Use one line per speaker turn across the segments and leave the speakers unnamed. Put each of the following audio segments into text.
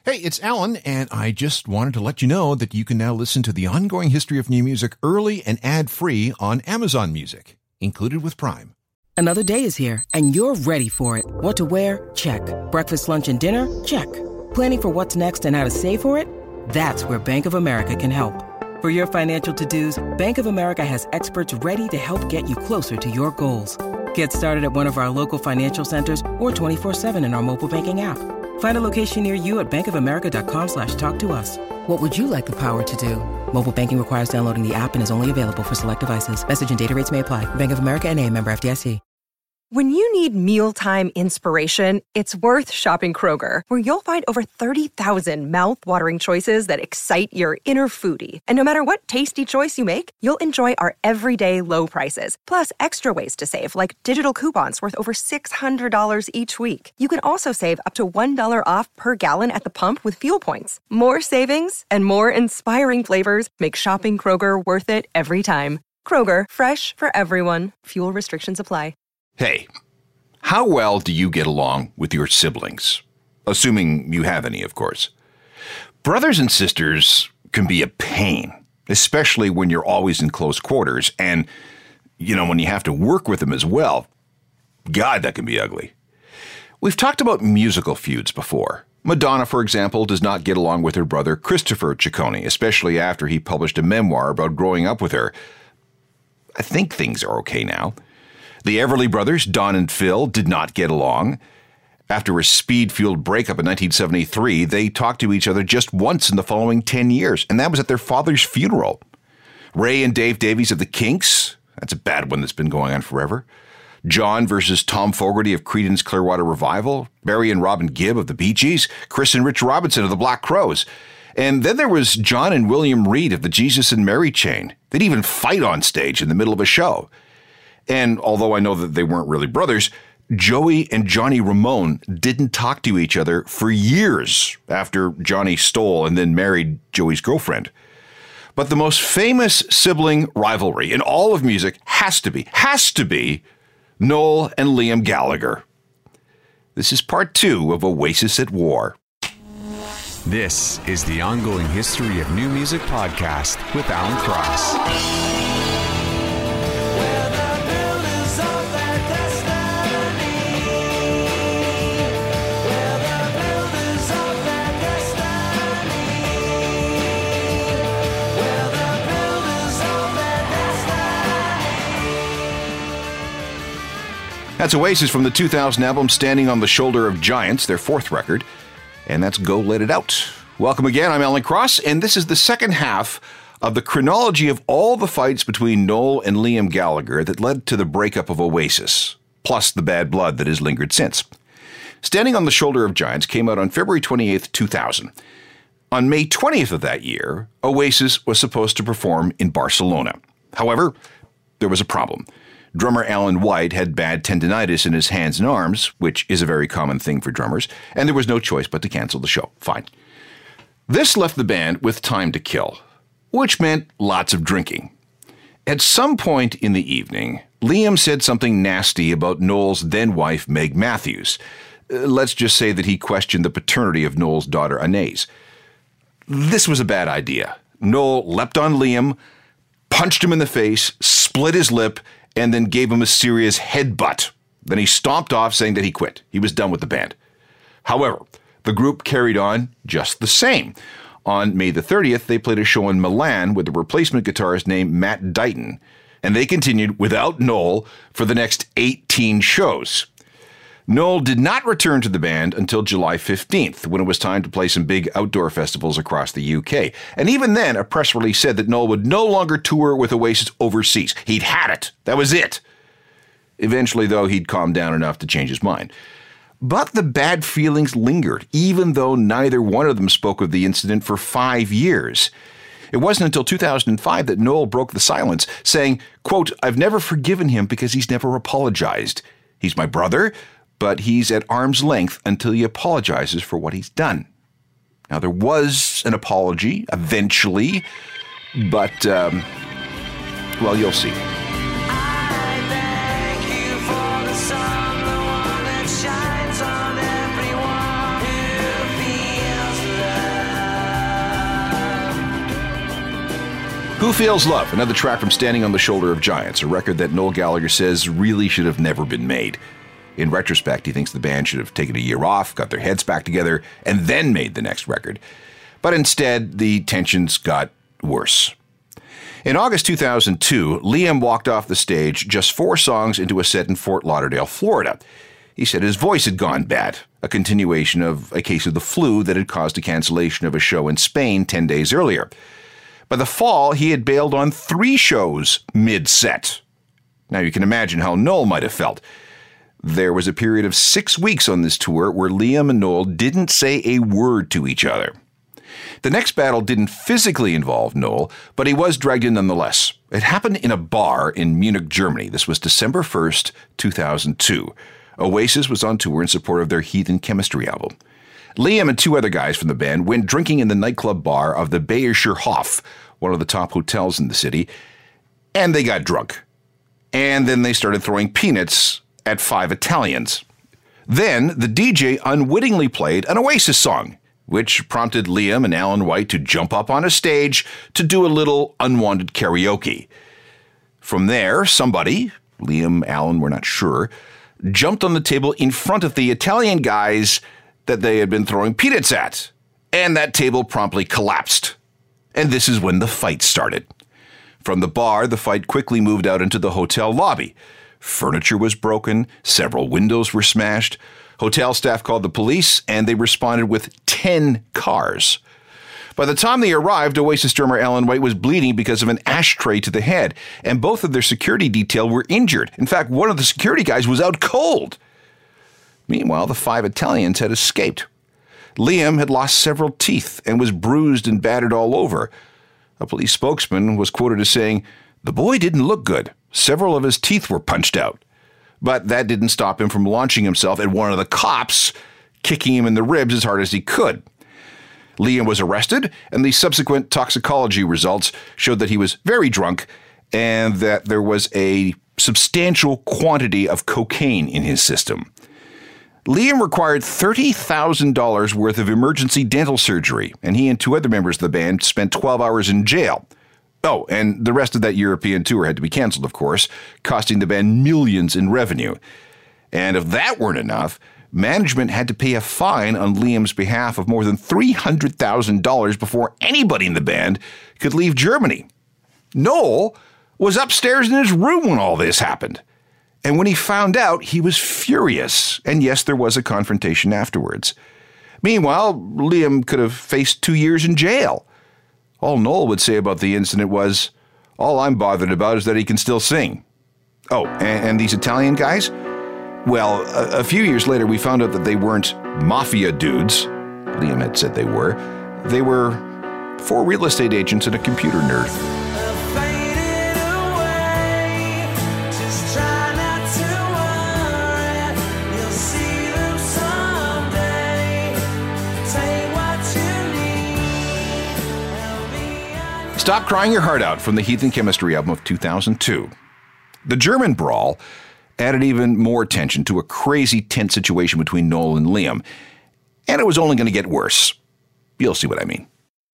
Hey, it's Alan, and I just wanted to let you know that you can now listen to the ongoing history of new music early and ad-free on Amazon Music, included with Prime.
Another day is here, and you're ready for it. What to wear? Check. Breakfast, lunch, and dinner? Check. Planning for what's next and how to save for it? That's where Bank of America can help. For your financial to-dos, Bank of America has experts ready to help get you closer to your goals. Get started at one of our local financial centers or 24/7 in our mobile banking app. Find a location near you at bankofamerica.com/talktous. What would you like the power to do? Mobile banking requires downloading the app and is only available for select devices. Message and data rates may apply. Bank of America N.A., member FDIC.
When you need mealtime inspiration, it's worth shopping Kroger, where you'll find over 30,000 mouth-watering choices that excite your inner foodie. And no matter what tasty choice you make, you'll enjoy our everyday low prices, plus extra ways to save, like digital coupons worth over $600 each week. You can also save up to $1 off per gallon at the pump with fuel points. More savings and more inspiring flavors make shopping Kroger worth it every time. Kroger, fresh for everyone. Fuel restrictions apply.
Hey, how well do you get along with your siblings? Assuming you have any, of course. Brothers and sisters can be a pain, especially when you're always in close quarters and, when you have to work with them as well. God, that can be ugly. We've talked about musical feuds before. Madonna, for example, does not get along with her brother Christopher Ciccone, especially after he published a memoir about growing up with her. I think things are okay now. The Everly Brothers, Don and Phil, did not get along. After a speed-fueled breakup in 1973, they talked to each other just once in the following 10 years, and that was at their father's funeral. Ray and Dave Davies of the Kinks, that's a bad one that's been going on forever. John versus Tom Fogerty of Creedence Clearwater Revival. Barry and Robin Gibb of the Bee Gees. Chris and Rich Robinson of the Black Crowes. And then there was John and William Reed of the Jesus and Mary Chain. They'd even fight on stage in the middle of a show. And although I know that they weren't really brothers, Joey and Johnny Ramone didn't talk to each other for years after Johnny stole and then married Joey's girlfriend. But the most famous sibling rivalry in all of music has to be Noel and Liam Gallagher. This is part 2 of Oasis at War.
This is the Ongoing History of New Music podcast with Alan Cross.
That's Oasis from the 2000 album Standing on the Shoulder of Giants, their 4th record. And that's Go Let It Out. Welcome again, I'm Alan Cross, and this is the second half of the chronology of all the fights between Noel and Liam Gallagher that led to the breakup of Oasis, plus the bad blood that has lingered since. Standing on the Shoulder of Giants came out on February 28th, 2000. On May 20th of that year, Oasis was supposed to perform in Barcelona. However, there was a problem. Drummer Alan White had bad tendinitis in his hands and arms, which is a very common thing for drummers, and there was no choice but to cancel the show. Fine. This left the band with time to kill, which meant lots of drinking. At some point in the evening, Liam said something nasty about Noel's then-wife, Meg Matthews. Let's just say that he questioned the paternity of Noel's daughter, Anais. This was a bad idea. Noel leapt on Liam, punched him in the face, split his lip, and then gave him a serious headbutt. Then he stomped off, saying that he quit. He was done with the band. However, the group carried on just the same. On May the 30th, they played a show in Milan with a replacement guitarist named Matt Dighton, and they continued without Noel for the next 18 shows. Noel did not return to the band until July 15th, when it was time to play some big outdoor festivals across the UK. And even then, a press release said that Noel would no longer tour with Oasis overseas. He'd had it. That was it. Eventually, though, he'd calmed down enough to change his mind. But the bad feelings lingered, even though neither one of them spoke of the incident for 5 years. It wasn't until 2005 that Noel broke the silence, saying, quote, "I've never forgiven him because he's never apologized. He's my brother, but he's at arm's length until he apologizes for what he's done." Now, there was an apology eventually, but, well, you'll see. Who Feels Love, another track from Standing on the Shoulder of Giants, a record that Noel Gallagher says really should have never been made. In retrospect, he thinks the band should have taken a year off, got their heads back together, and then made the next record. But instead, the tensions got worse. In August 2002, Liam walked off the stage just 4 songs into a set in Fort Lauderdale, Florida. He said his voice had gone bad, a continuation of a case of the flu that had caused a cancellation of a show in Spain 10 days earlier. By the fall, he had bailed on 3 shows mid-set. Now you can imagine how Noel might have felt. There was a period of 6 weeks on this tour where Liam and Noel didn't say a word to each other. The next battle didn't physically involve Noel, but he was dragged in nonetheless. It happened in a bar in Munich, Germany. This was December 1st, 2002. Oasis was on tour in support of their Heathen Chemistry album. Liam and 2 other guys from the band went drinking in the nightclub bar of the Bayerischer Hof, one of the top hotels in the city, and they got drunk. And then they started throwing peanuts at 5 Italians. Then the DJ unwittingly played an Oasis song, which prompted Liam and Alan White to jump up on a stage to do a little unwanted karaoke. From there, somebody, Liam, Alan, we're not sure, jumped on the table in front of the Italian guys that they had been throwing peanuts at, and that table promptly collapsed. And this is when the fight started. From the bar, the fight quickly moved out into the hotel lobby. Furniture was broken, several windows were smashed. Hotel staff called the police, and they responded with 10 cars. By the time they arrived, Oasis drummer Alan White was bleeding because of an ashtray to the head, and both of their security detail were injured. In fact, one of the security guys was out cold. Meanwhile, the 5 Italians had escaped. Liam had lost several teeth and was bruised and battered all over. A police spokesman was quoted as saying, "The boy didn't look good. Several of his teeth were punched out." But that didn't stop him from launching himself at one of the cops, kicking him in the ribs as hard as he could. Liam was arrested, and the subsequent toxicology results showed that he was very drunk and that there was a substantial quantity of cocaine in his system. Liam required $30,000 worth of emergency dental surgery, and he and 2 other members of the band spent 12 hours in jail. Oh, and the rest of that European tour had to be canceled, of course, costing the band millions in revenue. And if that weren't enough, management had to pay a fine on Liam's behalf of more than $300,000 before anybody in the band could leave Germany. Noel was upstairs in his room when all this happened. And when he found out, he was furious. And yes, there was a confrontation afterwards. Meanwhile, Liam could have faced 2 years in jail. All Noel would say about the incident was, "All I'm bothered about is that he can still sing." Oh, and these Italian guys? Well, a few years later, we found out that they weren't mafia dudes. Liam had said they were. They were 4 real estate agents and a computer nerd. Stop Crying Your Heart Out from the Heathen Chemistry album of 2002. The German brawl added even more tension to a crazy tense situation between Noel and Liam, and it was only going to get worse. You'll see what I mean.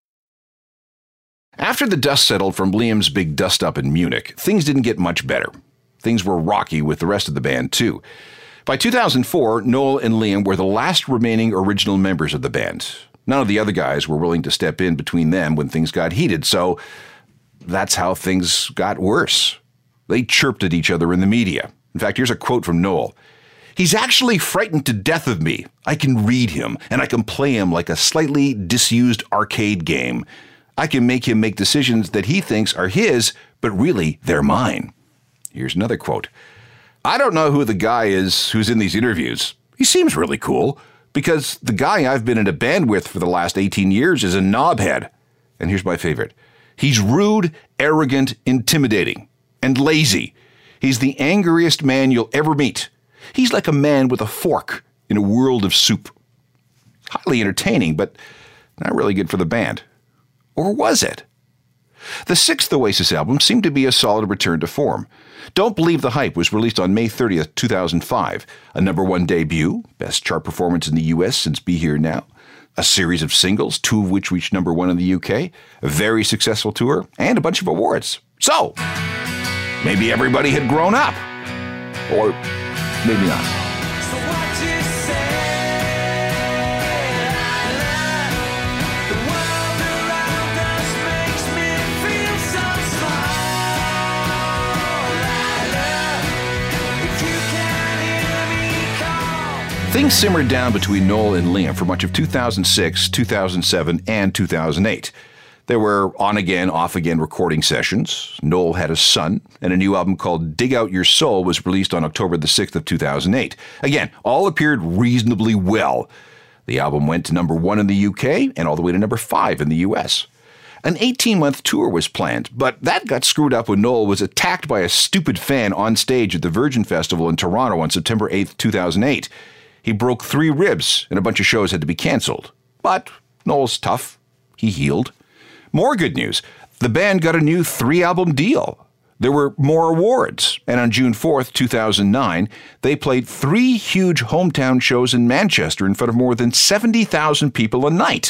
After the dust settled from Liam's big dust-up in Munich, things didn't get much better. Things were rocky with the rest of the band, too. By 2004, Noel and Liam were the last remaining original members of the band. None of the other guys were willing to step in between them when things got heated, so that's how things got worse. They chirped at each other in the media. In fact, here's a quote from Noel. "He's actually frightened to death of me. I can read him, and I can play him like a slightly disused arcade game. I can make him make decisions that he thinks are his, but really they're mine." Here's another quote. "I don't know who the guy is who's in these interviews. He seems really cool, because the guy I've been in a band with for the last 18 years is a knobhead." And here's my favorite. "He's rude, arrogant, intimidating, and lazy. He's the angriest man you'll ever meet. He's like a man with a fork in a world of soup." Highly entertaining, but not really good for the band. Or was it? The 6th Oasis album seemed to be a solid return to form. Don't Believe the Hype was released on May 30th, 2005, a #1 debut, best chart performance in the US since Be Here Now. a series of singles, 2 of which reached number 1 in the UK, a very successful tour, and a bunch of awards. So, maybe everybody had grown up. Or maybe not. Things simmered down between Noel and Liam for much of 2006, 2007, and 2008. There were on-again, off-again recording sessions. Noel had a son, and a new album called Dig Out Your Soul was released on October the 6th of 2008. Again, all appeared reasonably well. The album went to number 1 in the UK and all the way to number 5 in the US. An 18-month tour was planned, but that got screwed up when Noel was attacked by a stupid fan on stage at the Virgin Festival in Toronto on September 8th, 2008. He broke 3 ribs, and a bunch of shows had to be cancelled. But Noel's tough. He healed. More good news. The band got a new 3-album deal. There were more awards, and on June 4th, 2009, they played 3 huge hometown shows in Manchester in front of more than 70,000 people a night.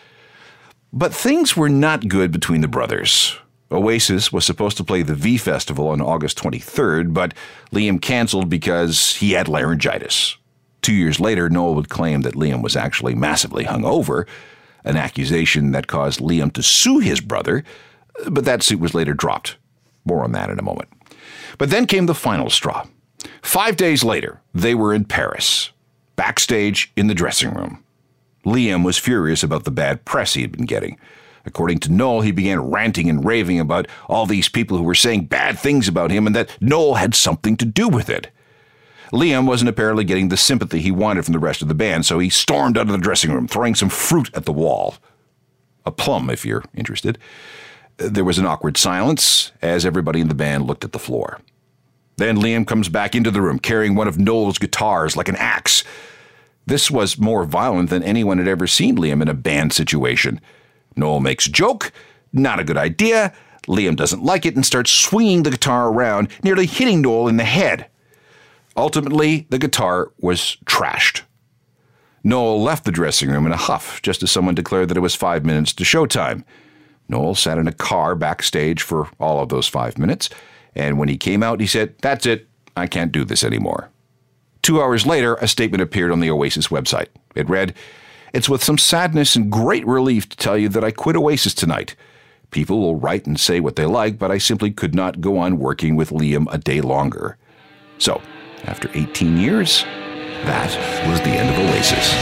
But things were not good between the brothers. Oasis was supposed to play the V Festival on August 23rd, but Liam cancelled because he had laryngitis. 2 years later, Noel would claim that Liam was actually massively hungover, an accusation that caused Liam to sue his brother, but that suit was later dropped. More on that in a moment. But then came the final straw. 5 days later, they were in Paris, backstage in the dressing room. Liam was furious about the bad press he had been getting. According to Noel, he began ranting and raving about all these people who were saying bad things about him and that Noel had something to do with it. Liam wasn't apparently getting the sympathy he wanted from the rest of the band, so he stormed out of the dressing room, throwing some fruit at the wall. A plum, if you're interested. There was an awkward silence as everybody in the band looked at the floor. Then Liam comes back into the room, carrying one of Noel's guitars like an axe. This was more violent than anyone had ever seen Liam in a band situation. Noel makes a joke, not a good idea. Liam doesn't like it and starts swinging the guitar around, nearly hitting Noel in the head. Ultimately, the guitar was trashed. Noel left the dressing room in a huff, just as someone declared that it was 5 minutes to showtime. Noel sat in a car backstage for all of those 5 minutes, and when he came out, he said, "That's it, I can't do this anymore." 2 hours later, a statement appeared on the Oasis website. It read, "It's with some sadness and great relief to tell you that I quit Oasis tonight. People will write and say what they like, but I simply could not go on working with Liam a day longer." So, after 18 years, that was the end of Oasis.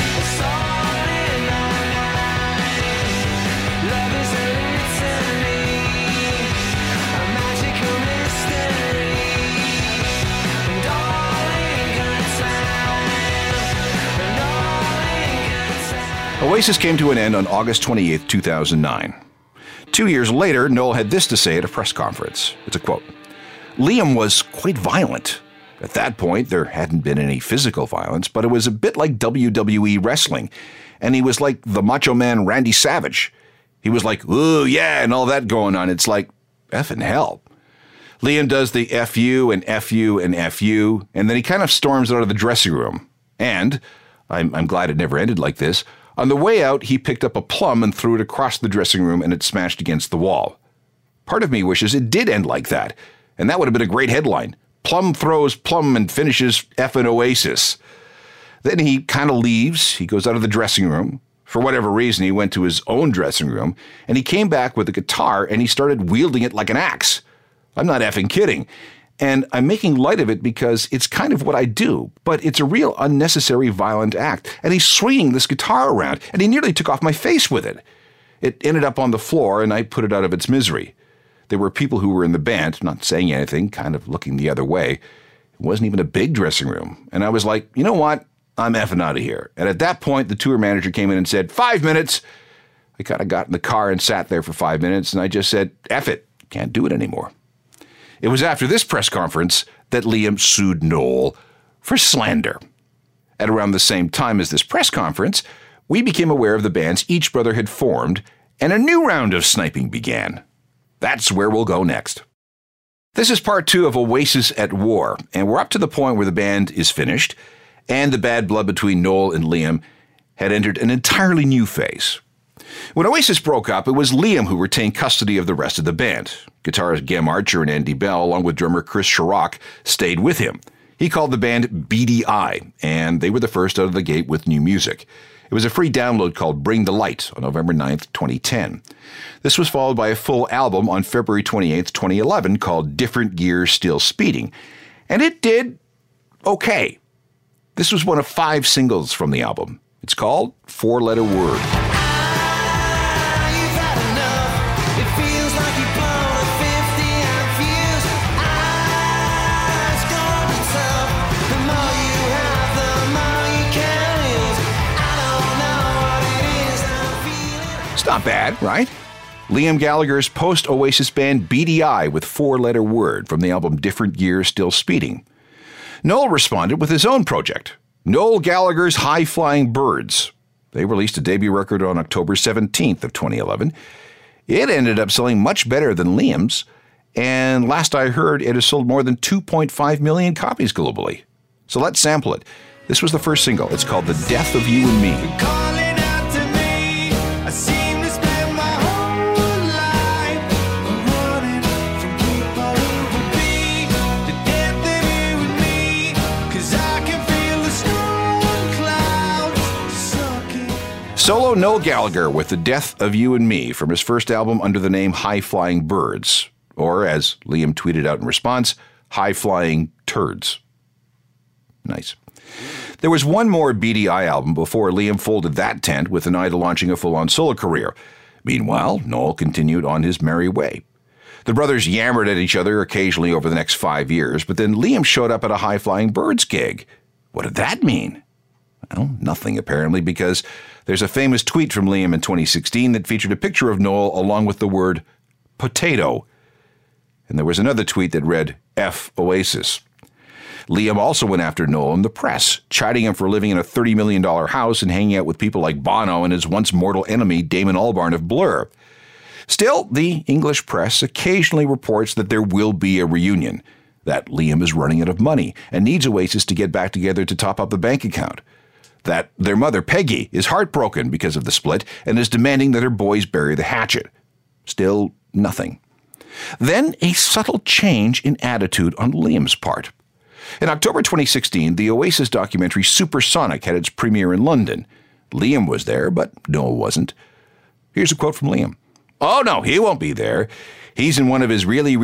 Oasis came to an end on August 28, 2009. 2 years later, Noel had this to say at a press conference. It's a quote. "Liam was quite violent. At that point, there hadn't been any physical violence, but it was a bit like WWE wrestling, and he was like the Macho Man Randy Savage. He was like, ooh, yeah, and all that going on. It's like, effing hell." Liam does the F you and F you and F you, and then he kind of storms out of the dressing room. And, I'm glad it never ended like this, on the way out, he picked up a plum and threw it across the dressing room, and it smashed against the wall. Part of me wishes it did end like that, and that would have been a great headline. Plum throws plum and finishes effing Oasis. Then he kind of leaves. He goes out of the dressing room. For whatever reason, he went to his own dressing room, and he came back with a guitar, and he started wielding it like an axe. I'm not effing kidding. And I'm making light of it because it's kind of what I do, but it's a real unnecessary violent act. And he's swinging this guitar around, and he nearly took off my face with it. It ended up on the floor, and I put it out of its misery. There were people who were in the band, not saying anything, kind of looking the other way. It wasn't even a big dressing room. And I was like, you know what? I'm effing out of here. And at that point, the tour manager came in and said, 5 minutes. I kind of got in the car and sat there for 5 minutes, and I just said, F it. Can't do it anymore. It was after this press conference that Liam sued Noel for slander. At around the same time as this press conference, we became aware of the bands each brother had formed, and a new round of sniping began. That's where we'll go next. This is part 2 of Oasis at War, and we're up to the point where the band is finished, and the bad blood between Noel and Liam had entered an entirely new phase. When Oasis broke up, it was Liam who retained custody of the rest of the band. Guitarist Gem Archer and Andy Bell, along with drummer Chris Sharrock, stayed with him. He called the band Beady Eye, and they were the first out of the gate with new music. It was a free download called Bring the Light on November 9th, 2010. This was followed by a full album on February 28th, 2011 called Different Gear Still Speeding. And it did okay. This was one of 5 singles from the album. It's called Four Letter Word. It's not bad, right? Liam Gallagher's post-Oasis band Beady Eye with Four Letter Word from the album Different Gear Still Speeding. Noel responded with his own project, Noel Gallagher's High Flying Birds. They released a debut record on October 17th of 2011. It ended up selling much better than Liam's, and last I heard, it has sold more than 2.5 million copies globally. So let's sample it. This was the first single. It's called The Death of You and Me. Solo Noel Gallagher with The Death of You and Me from his first album under the name High Flying Birds, or as Liam tweeted out in response, High Flying Turds. Nice. There was one more Beady Eye album before Liam folded that tent with an eye to launching a full-on solo career. Meanwhile, Noel continued on his merry way. The brothers yammered at each other occasionally over the next 5 years, but then Liam showed up at a High Flying Birds gig. What did that mean? Well, nothing apparently, because there's a famous tweet from Liam in 2016 that featured a picture of Noel along with the word potato. And there was another tweet that read, F Oasis. Liam also went after Noel in the press, chiding him for living in a $30 million house and hanging out with people like Bono and his once mortal enemy Damon Albarn of Blur. Still, the English press occasionally reports that there will be a reunion, that Liam is running out of money and needs Oasis to get back together to top up the bank account, that their mother, Peggy, is heartbroken because of the split and is demanding that her boys bury the hatchet. Still nothing. Then a subtle change in attitude on Liam's part. In October 2016, the Oasis documentary Supersonic had its premiere in London. Liam was there, but Noel wasn't. Here's a quote from Liam. Oh no, he won't be there. He's in one of his really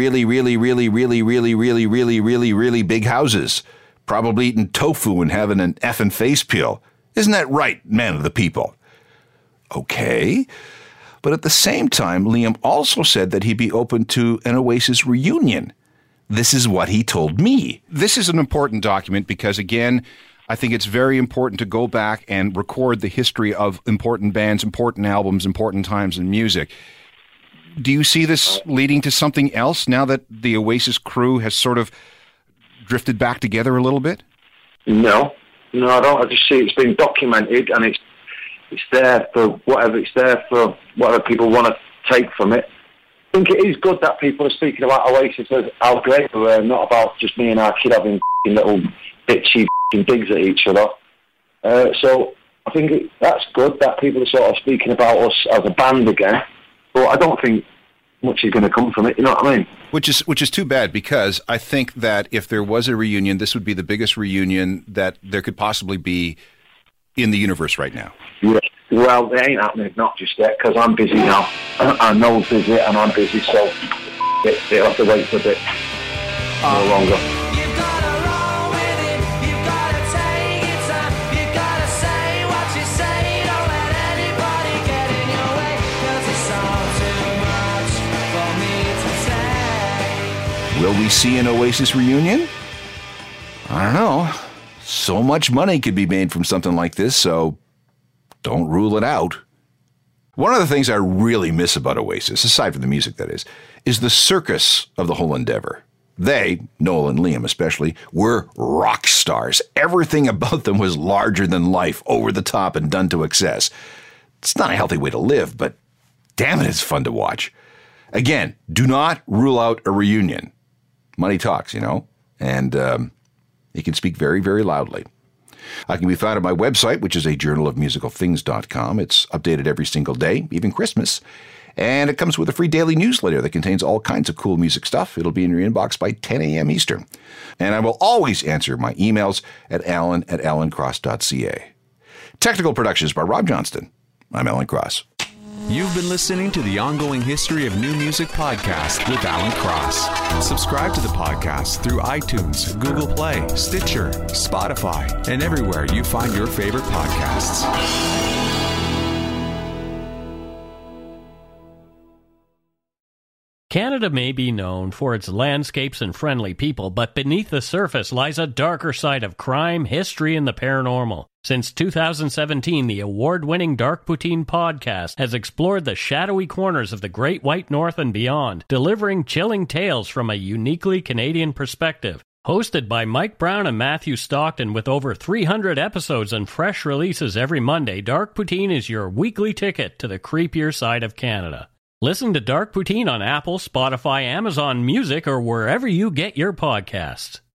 big houses, probably eating tofu and having an effing face peel. Isn't that right, man of the people? Okay. But at the same time, Liam also said that he'd be open to an Oasis reunion. This is what he told me. This is an important document because, again, I think it's very important to go back and record the history of important bands, important albums, important times in music. Do you see this leading to something else now that the Oasis crew has sort of drifted back together a little bit?
No, I don't. I just see it's been documented and it's there for whatever people want to take from it. I think it is good that people are speaking about Oasis as how great they were, not about just me and our kid having little bitchy digs at each other. So I think that's good that people are sort of speaking about us as a band again. But I don't think much is going to come from it, you know what I mean?
Which is too bad, because I think that if there was a reunion, this would be the biggest reunion that there could possibly be in the universe right now.
Yeah. Well, it ain't happening, not just yet, because I'm busy now. I know it's busy and I'm busy, so it'll have to wait for a bit longer.
Will we see an Oasis reunion? I don't know. So much money could be made from something like this, so don't rule it out. One of the things I really miss about Oasis, aside from the music that is the circus of the whole endeavor. They, Noel and Liam especially, were rock stars. Everything about them was larger than life, over the top and done to excess. It's not a healthy way to live, but damn it, it's fun to watch. Again, do not rule out a reunion. Money talks, you know, and it can speak very, very loudly. I can be found at my website, which is a journalofmusicalthings.com. It's updated every single day, even Christmas. And it comes with a free daily newsletter that contains all kinds of cool music stuff. It'll be in your inbox by 10 a.m. Eastern. And I will always answer my emails at alan@alancross.ca. Technical productions by Rob Johnston. I'm Alan Cross.
You've been listening to the Ongoing History of New Music podcast with Alan Cross. Subscribe to the podcast through iTunes, Google Play, Stitcher, Spotify, and everywhere you find your favorite podcasts.
Canada may be known for its landscapes and friendly people, but beneath the surface lies a darker side of crime, history, and the paranormal. Since 2017, the award-winning Dark Poutine podcast has explored the shadowy corners of the Great White North and beyond, delivering chilling tales from a uniquely Canadian perspective. Hosted by Mike Brown and Matthew Stockton with over 300 episodes and fresh releases every Monday, Dark Poutine is your weekly ticket to the creepier side of Canada. Listen to Dark Poutine on Apple, Spotify, Amazon Music, or wherever you get your podcasts.